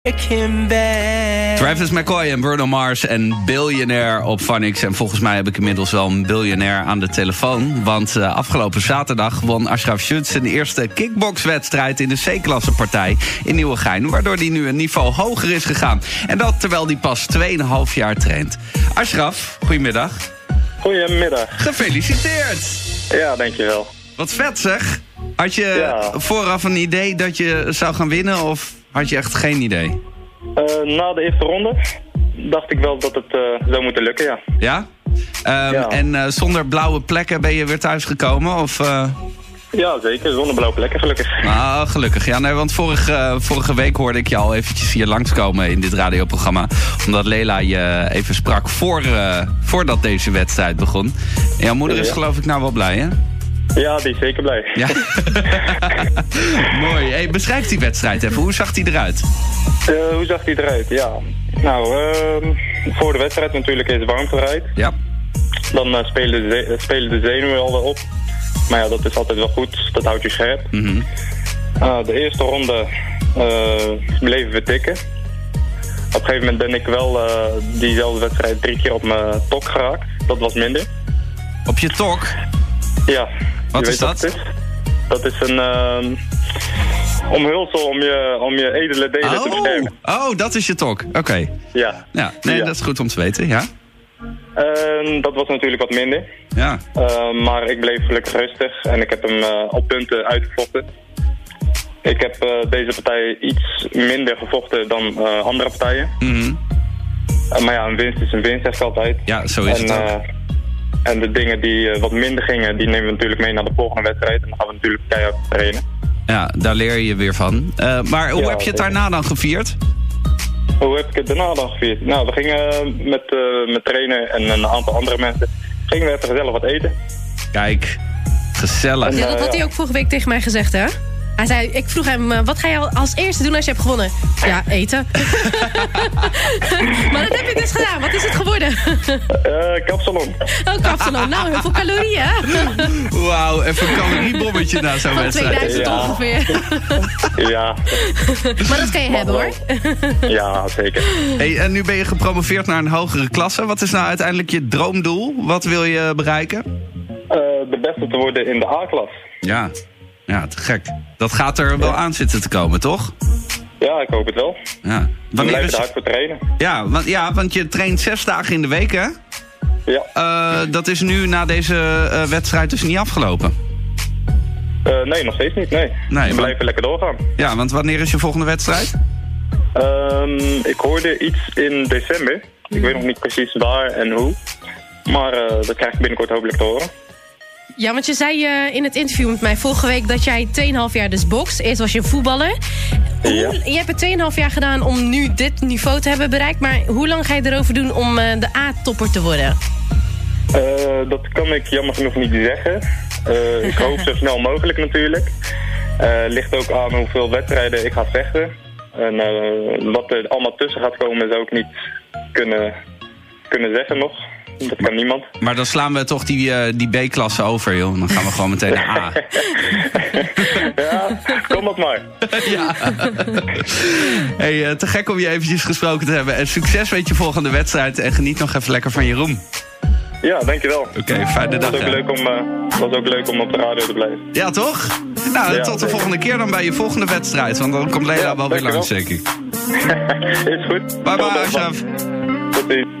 Travis McCoy en Bruno Mars en Billionaire op Phonics. En volgens mij heb ik inmiddels wel een biljonair aan de telefoon. Want afgelopen zaterdag won Ashraf Schutz zijn eerste kickboxwedstrijd in de C-klasse partij in Nieuwegein. Waardoor hij nu een niveau hoger is gegaan. En dat terwijl hij pas 2,5 jaar traint. Ashraf, goedemiddag. Goedemiddag. Gefeliciteerd. Ja, dankjewel. Wat vet zeg. Had je vooraf een idee dat je zou gaan winnen of had je echt geen idee? Na de eerste ronde dacht ik wel dat het zou moeten lukken, ja. Ja? En zonder blauwe plekken ben je weer thuisgekomen? Of, Ja, zeker. Zonder blauwe plekken, gelukkig. Nou, gelukkig. Ja, nee, want vorige week hoorde ik je al eventjes hier langskomen in dit radioprogramma. Omdat Lela je even sprak voordat deze wedstrijd begon. En jouw moeder is geloof ik nou wel blij, hè? Ja, die is zeker blij. Ja. Mooi. Hey, beschrijf die wedstrijd even. Hoe zag die eruit? Hoe zag die eruit? Ja. Nou, voor de wedstrijd natuurlijk is warmtebereid. Ja. Dan spelen de zenuwen al wel op. Maar ja, dat is altijd wel goed. Dat houdt je scherp. Mm-hmm. De eerste ronde bleven we tikken. Op een gegeven moment ben ik wel diezelfde wedstrijd 3 keer op mijn tok geraakt. Dat was minder. Op je tok? Ja. Wat is dat? Dat is een omhulsel om je edele delen te beschermen. Oh, dat is je tok. Oké. Ja. Nee, dat is goed om te weten, ja. Dat was natuurlijk wat minder. Ja. Maar ik bleef gelukkig rustig en ik heb hem op punten uitgevochten. Ik heb deze partij iets minder gevochten dan andere partijen. Mm-hmm. Maar ja, een winst is een winst, zeg ik altijd. Ja, zo is het ook. En de dingen die wat minder gingen, die nemen we natuurlijk mee naar de volgende wedstrijd. En dan gaan we natuurlijk keihard trainen. Ja, daar leer je weer van. Maar hoe heb je het daarna dan gevierd? Hoe heb ik het daarna dan gevierd? Nou, we gingen met trainer en een aantal andere mensen gingen we even gezellig wat eten. Kijk, gezellig. Ja, dat had hij ook vorige week tegen mij gezegd, hè? Hij zei, ik vroeg hem, wat ga je als eerste doen als je hebt gewonnen? Ja, eten. Maar dat heb je dus gedaan. Wat is het geworden? Kapsalon. Oh, kapsalon. Nou, heel veel calorieën. Wauw, even een caloriebommetje na zo'n wedstrijd. 2000 ongeveer. Ja. Maar dat kan je hebben, hoor. Ja, zeker. Hey, en nu ben je gepromoveerd naar een hogere klasse. Wat is nou uiteindelijk je droomdoel? Wat wil je bereiken? De beste te worden in de A-klas. Ja, te gek. Dat gaat er wel aan zitten te komen, toch? Ja, ik hoop het wel. Ja. Wanneer blijf je er hard voor trainen. Want je traint 6 dagen in de week, hè? Ja. Dat is nu na deze wedstrijd dus niet afgelopen? Nee, nog steeds niet, nee. We blijven lekker doorgaan. Ja, want wanneer is je volgende wedstrijd? Ik hoorde iets in december. Ik weet nog niet precies waar en hoe. Maar dat krijg ik binnenkort hopelijk te horen. Ja, want je zei in het interview met mij vorige week dat jij 2,5 jaar dus bokst. Eerst was je een voetballer. Je hebt het 2,5 jaar gedaan om nu dit niveau te hebben bereikt. Maar hoe lang ga je erover doen om de A-topper te worden? Dat kan ik jammer genoeg niet zeggen. Ik hoop zo snel mogelijk natuurlijk. Ligt ook aan hoeveel wedstrijden ik ga vechten. En wat er allemaal tussen gaat komen zou ik niet kunnen zeggen nog. Dat kan niemand. Maar dan slaan we toch die B-klasse over, joh. Dan gaan we gewoon meteen naar A. Ja, kom op maar. Ja. Hey, te gek om je eventjes gesproken te hebben. En succes met je volgende wedstrijd. En geniet nog even lekker van je roem. Ja, dankjewel. Oké, fijne dag. Het was ook leuk om op de radio te blijven. Ja, toch? Nou, tot de volgende keer dan bij je volgende wedstrijd. Want dan komt Lela wel weer langs, zeker. Is goed. Bye bye, Ashraf. Tot ziens.